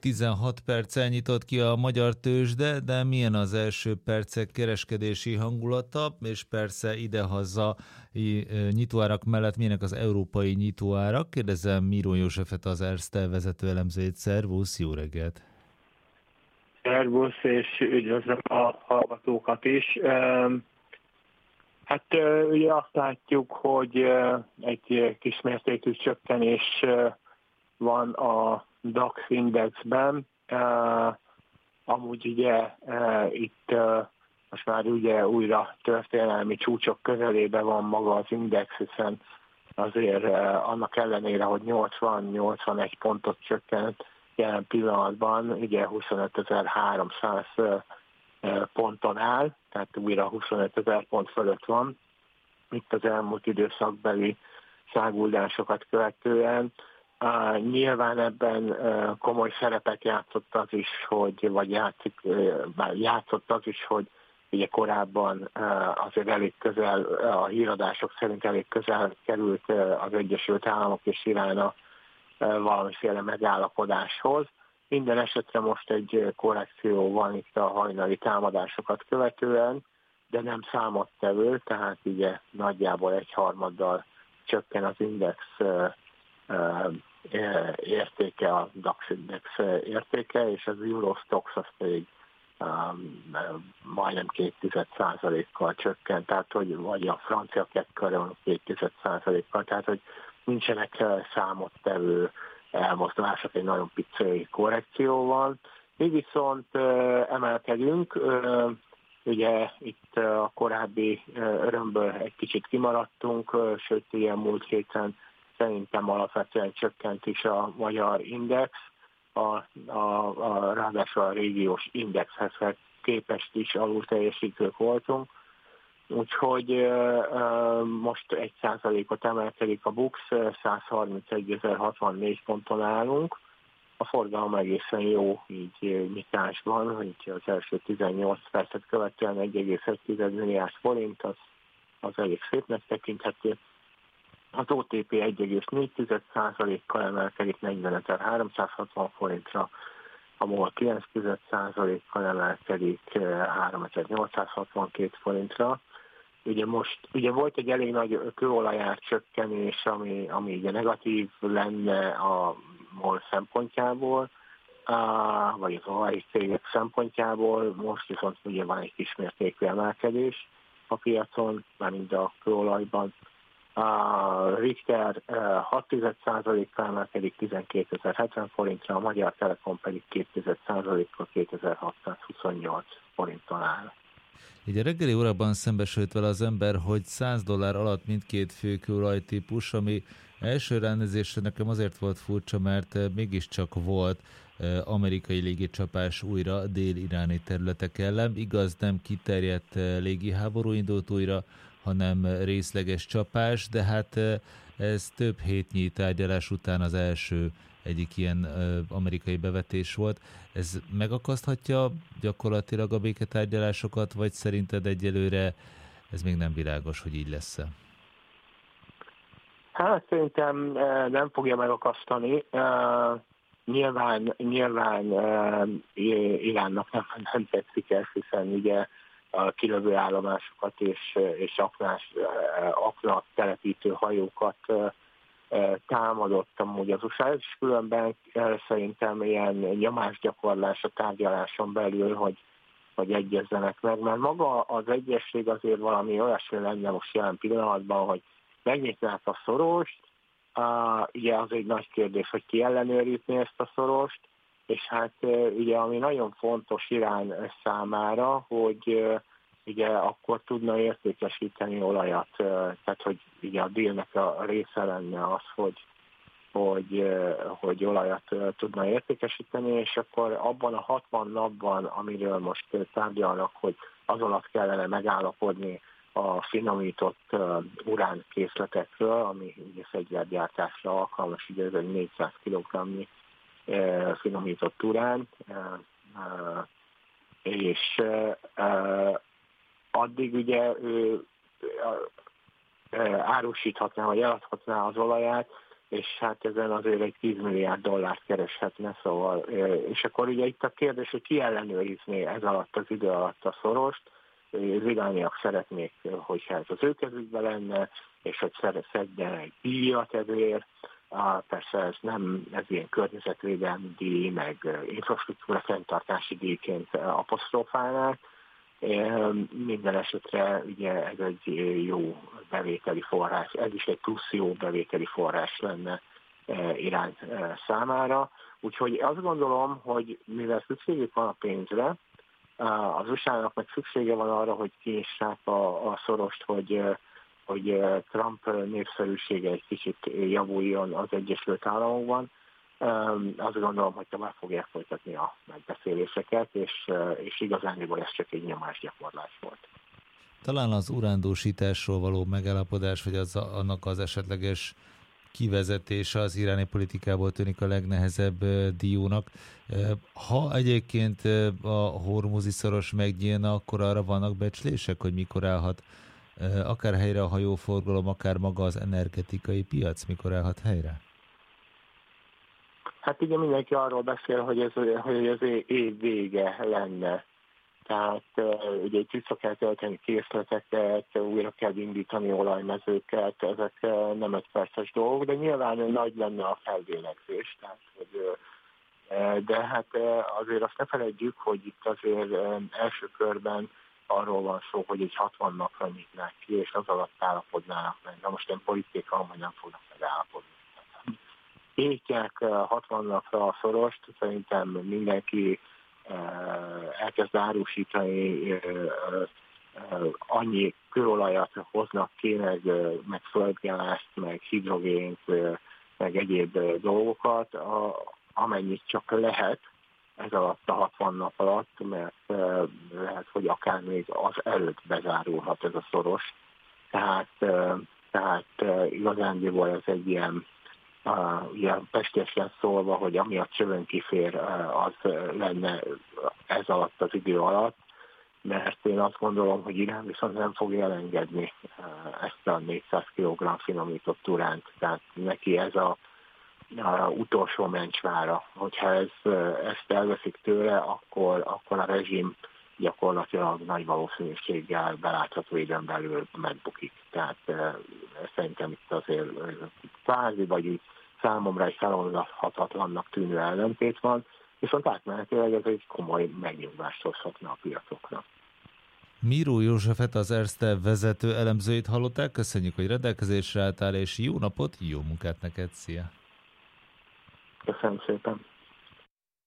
16 perccel nyitott ki a magyar tőzsde, de milyen az első percek kereskedési hangulata, és persze idehaza nyitóárak mellett milyenek az európai nyitóárak? Kérdezem Miró Józsefet, az Erste vezető elemzőjét. Szervusz, jó reggelt! Szervusz, és üdvözlöm a hallgatókat is. Hát ugye azt látjuk, hogy egy kismértékű csökkenés van a DAX indexben. Amúgy ugye itt most már ugye újra történelmi csúcsok közelében van maga az index, hiszen azért annak ellenére, hogy 80-81 pontot csökkent jelen pillanatban, ugye 25.300 ponton áll, tehát újra 25.000 pont fölött van. Itt az elmúlt időszakbeli száguldásokat követően. Nyilván ebben komoly szerepet játszott az is, hogy ugye korábban azért elég közel, a híradások szerint elég közel került az Egyesült Államok és Irán valamiféle megállapodáshoz. Minden esetre most egy korrekció van itt a hajnali támadásokat követően, de nem számottevő, tehát ugye nagyjából 1/3 csökken az index értéke, a DAX index értéke, és az Eurostoxx az pedig majdnem 0,2%-kal csökkent, tehát hogy vagy a francia körül 0,2%-kal, tehát hogy nincsenek számottevő elmozdulások, egy nagyon pici korrekció van. Mi viszont emelkedünk, ugye itt a korábbi örömből egy kicsit kimaradtunk, sőt ilyen múlt héten szerintem alapvetően csökkent is a magyar index, ráadásul a régiós indexhez képest is alul teljesítők voltunk. Úgyhogy most 1%-ot emelkedik a BUX, 131.064 ponton állunk. A forgalom egészen jó így nyitásban, hogy az első 18 percet követően 1,1 milliárd forint, az elég szépnek tekinthető. Az OTP 1,4%-kal emelkedik 40.360 forintra, a MOL 9%-kal emelkedik 3.862 forintra. Ugye volt egy elég nagy kőolajár csökkenés, ami ugye negatív lenne a MOL szempontjából, vagy az olaj cégek szempontjából, most viszont ugye van egy kismértékű emelkedés a piacon, mármint a kőolajban. A Richter 6,1%-kal emelkedik 12.070 forintra, a Magyar Telekom pedig 2,1%-kal 2.628 forinton áll. Így a reggeli órakban szembesült vele az ember, hogy $100 alatt mindkét fő kőolajtípus, ami első ránézésre nekem azért volt furcsa, mert mégiscsak volt amerikai légicsapás újra dél-iráni területek ellen. Igaz, nem kiterjedt légiháború indult újra, hanem részleges csapás, de hát ez több hétnyi tárgyalás után az első egyik ilyen amerikai bevetés volt. Ez megakaszthatja gyakorlatilag a béketárgyalásokat, vagy szerinted egyelőre ez még nem világos, hogy így lesz-e? Hát szerintem nem fogja megakasztani. Nyilván Iránnak nem tetszik ez, hiszen ugye a kilövő állomásokat és aknát telepítő hajókat támadott amúgy az USA, és különben szerintem ilyen nyomásgyakorlás a tárgyaláson belül, hogy egyezzenek meg, mert maga az egyesség azért valami olyasmi lenne most jelen pillanatban, hogy megnyitnák a szorost, ugye az egy nagy kérdés, hogy ki ellenőrizni ezt a szorost, és hát ugye ami nagyon fontos Irán számára, hogy ugye akkor tudna értékesíteni olajat, tehát hogy ugye a dílnek a része lenne az, hogy olajat tudna értékesíteni, és akkor abban a 60 napban, amiről most tárgyalnak, hogy az alatt kellene megállapodni a finomított uránkészletekről, ami ugye fegyvergyártásra alkalmas, ugye ez egy 400 kg finomított urán, és addig ugye árusíthatná, vagy eladhatná az olaját, és hát ezen azért egy 10 milliárd dollárt kereshetne, szóval, és akkor ugye itt a kérdés, hogy ki ellenőrizné ez alatt az idő alatt a Sorost. Az irániak szeretnék, hogyha ez az ő kezükben lenne, és hogy szedjen egy díjat ezért. Persze ez ilyen környezetvédelmi díj, meg infrastruktúra fenntartási díjként apostrofálnák. Minden esetre ugye ez egy jó bevételi forrás, ez is egy plusz jó bevételi forrás lenne Irán számára. Úgyhogy azt gondolom, hogy mivel szükségük van a pénzre, az USA-nak meg szüksége van arra, hogy kinyissák a Sorost, hogy Trump népszerűsége egy kicsit javuljon az Egyesült Államokban. Azt gondolom, hogy tovább fogják folytatni a megbeszéléseket, és igazándiból ez csak egy nyomásgyakorlás volt. Talán az urándósításról való megállapodás, vagy annak az esetleges kivezetése az iráni politikából tűnik a legnehezebb diónak. Ha egyébként a Hormuzi szoros megnyílna, akkor arra vannak becslések, hogy mikor állhat akár helyre a hajóforgalom, akár maga az energetikai piac, mikor állhat helyre? Hát ugye mindenki arról beszél, hogy ez év vége lenne. Tehát ugye itt vissza kell tölteni készleteket, újra kell indítani olajmezőket, ezek nem 5 perces dolgok, de nyilván nagy lenne a feldélegzés. Tehát, de hát azért azt ne felejtjük, hogy itt azért első körben arról van szó, hogy egy 60 napra nyitnák ki, és az alatt állapodnának meg. Na most én politikában, hogy nem fognak megállapodni. Étják 60 napra a Sorost, szerintem mindenki elkezd árusítani, annyi kőolajat hoznak ki, meg földgázt, meg hidrogént, meg egyéb dolgokat, amennyit csak lehet ez alatt a 60 nap alatt, mert lehet, hogy akár még az előtt bezárulhat ez a Soros. Tehát igazándiból ez egy ilyen pestésen szólva, hogy ami a csövön kifér, az lenne ez alatt az idő alatt, mert én azt gondolom, hogy Irán viszont nem fogja elengedni ezt a 400 kg finomított uránt, tehát neki ez a utolsó mencsvára. Hogyha ezt elveszik tőle, akkor a rezsim gyakorlatilag nagy valószínűséggel belátható időn belül megbukik. Tehát szerintem itt azért kvázi, vagy így számomra egy feloldhatatlannak tűnő ellentét van, viszont átmenetileg ez egy komoly megnyugvást hozhatna a piacokra. Miró Józsefet, az Erste vezető elemzőit hallották. Köszönjük, hogy rendelkezésre álltál, és jó napot, jó munkát neked, szia! Köszönöm szépen!